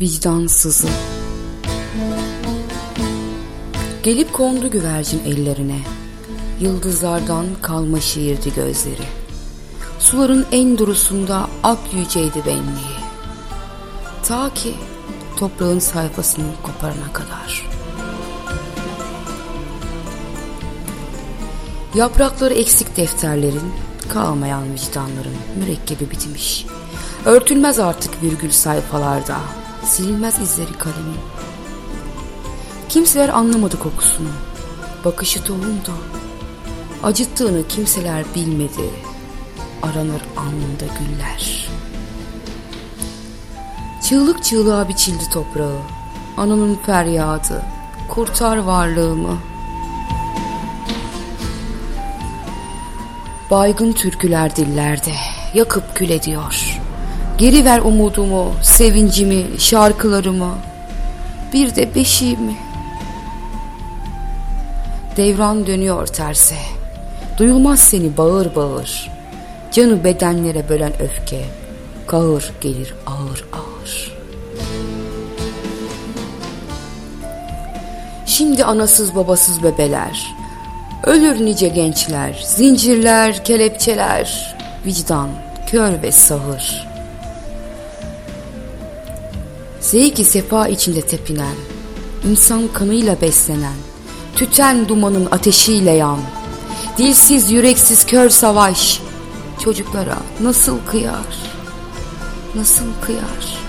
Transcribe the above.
Vicdansızı. Gelip kondu güvercin ellerine, yıldızlardan kalma şiirdi gözleri. Suların en durusunda ak yüceydi benliği, ta ki toprağın sayfasını koparana kadar. Yaprakları eksik defterlerin, kalmayan vicdanların mürekkebi bitmiş. Örtülmez artık virgül sayfalarda, silinmez izleri kalemin. Kimseler anlamadı kokusunu, bakışı tohumdu. Acıttığını kimseler bilmedi, aranır alnında güller. Çığlık çığlığa biçildi toprağı, ananın feryadı, kurtar varlığımı. Baygın türküler dillerde, yakıp kül ediyor. Geri ver umudumu, sevincimi, şarkılarımı, bir de beşiğimi. Devran dönüyor terse, duyulmaz seni bağır bağır. Canı bedenlere bölen öfke, kahır gelir ağır ağır. Şimdi anasız babasız bebeler, ölür nice gençler, zincirler, kelepçeler, vicdan kör ve sağır. Zevki sefa içinde tepinen, insan kanıyla beslenen, tüten dumanın ateşiyle yan, dilsiz yüreksiz kör savaş, çocuklara nasıl kıyar, nasıl kıyar?